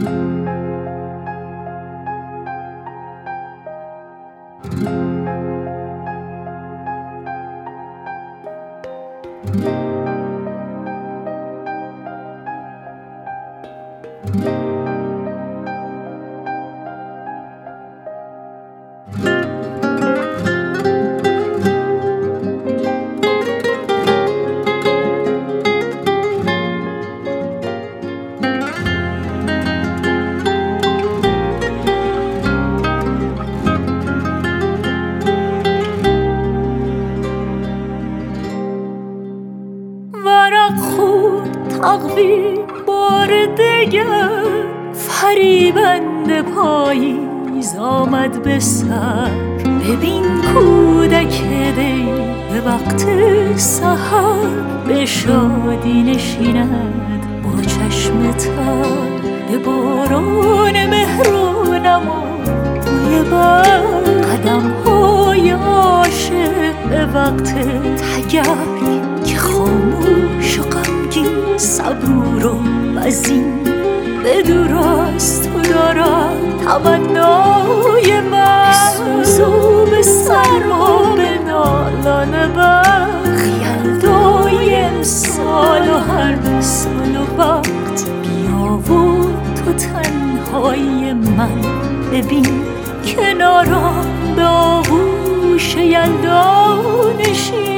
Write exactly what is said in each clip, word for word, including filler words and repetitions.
ورق خورد تقویم بار دگر، فریبنده پاییز آمد به سر. ببین کودک دی به وقت سحر، به شادی نشیند با چشم تر. به باران مهر و نما بوی برگ، قدم های عاشق به وقت تگرگ. که خاموش و غمگین صبور و وزین، به دور از تو دارد تمنای من. سوزو به سر و به نالان برق، یلدای امسال و هر سال و وقت. بیا و تو تنهای من ببین کنارم، به آغوش یلدا نشین.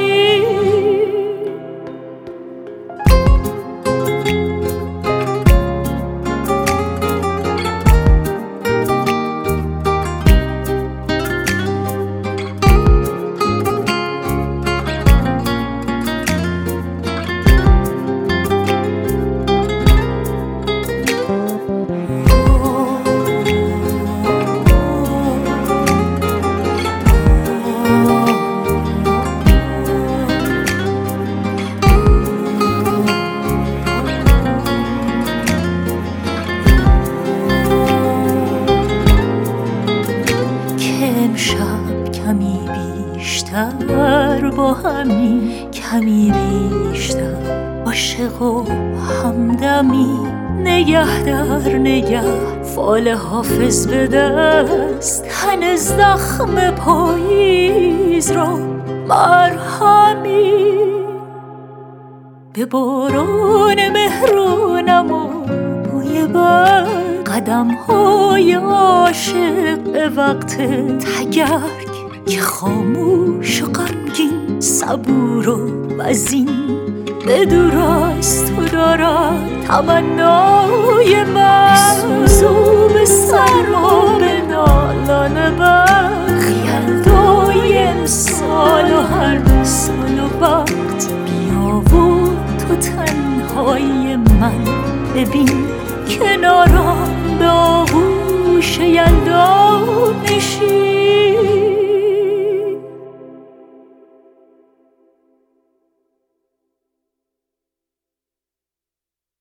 امشب کمی بیشتر با همی، کمی بیشتر عاشق و همدمی. نگه در نگه فال حافظ به دست، تن زخم پاییز را مرهمی. به باران مهر و نما بوی برگ، قدم های عاشق به وقت تگرگ. که خاموش و غمگین صبور و وزین، به دور از تو دارد تمنای من. سوزو به سر و به نالان برق، یلدای امسال و هر سال و وقت. بیا و تو تنهای من ببین کنارم، به آغوش یلدا نشین.